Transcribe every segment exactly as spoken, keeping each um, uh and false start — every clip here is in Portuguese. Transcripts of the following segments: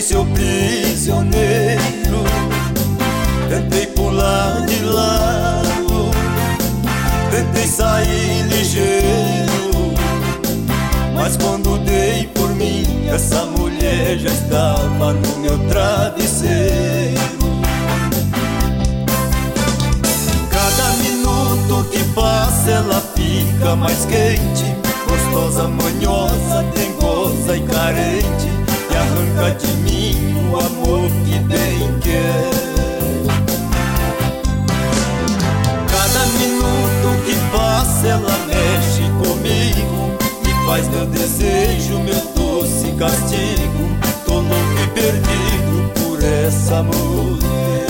seu prisioneiro. Tentei pular de lado, tentei sair ligeiro, mas quando dei por mim, essa mulher já estava no meu travesseiro. Cada minuto que passa ela fica mais quente, gostosa, manhosa, dengosa e carente, e arranca de mim o amor que bem quer. Cada minuto que passa ela mexe comigo e faz meu desejo, meu doce castigo. Tô louco e perdido por essa mulher.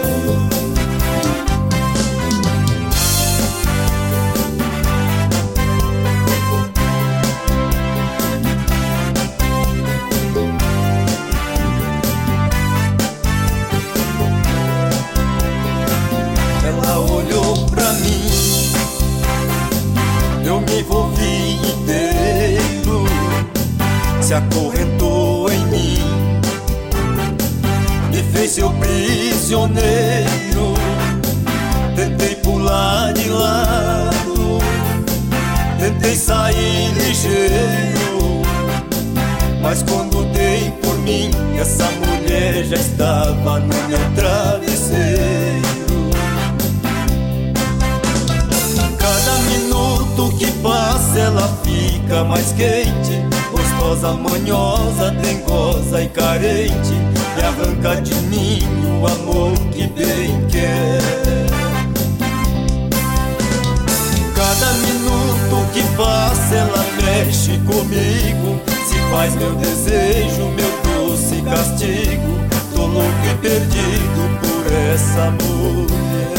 Ela olhou pra mim, eu me envolvi inteiro, se acorrentou em mim, me fez seu prisioneiro. Tentei pular de lado, tentei sair ligeiro, mas quando dei por mim, essa mulher já estava no meu travesseiro. Cada minuto que passa ela fica mais quente, gostosa, manhosa, dengosa e carente, e arranca de mim o amor que bem quer. Cada minuto que passa ela mexe comigo, se faz meu desejo, meu doce castigo. Tô louco e perdido por essa mulher.